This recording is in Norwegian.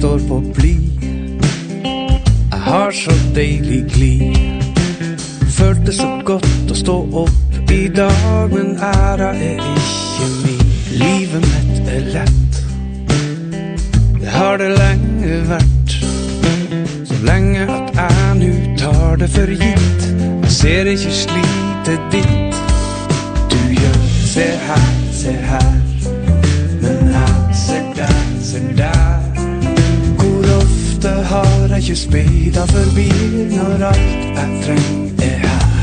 står på bli. Jeg har så deilig glid. Følte så godt å stå opp i dag, men æra ikke min. Livet mitt lett. Det har det lenge vært. Så lenge at jeg nu tar det for gitt. Jeg ser ikke slitet ditt. Du gjør, se her. Men jeg ser der. Hvor ofte har jeg ikke speidet forbi når alt jeg trenger her.